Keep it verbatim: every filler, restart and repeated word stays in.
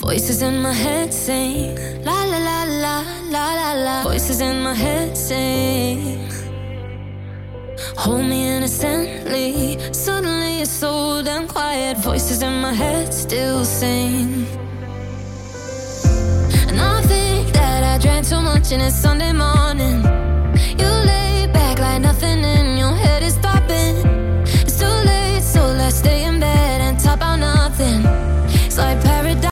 Voices in my head sing la la la la la la la. Voices in my head sing, hold me innocently. Suddenly it's so damn quiet. Voices in my head still sing. And I think that I drank too much and it's Sunday morning.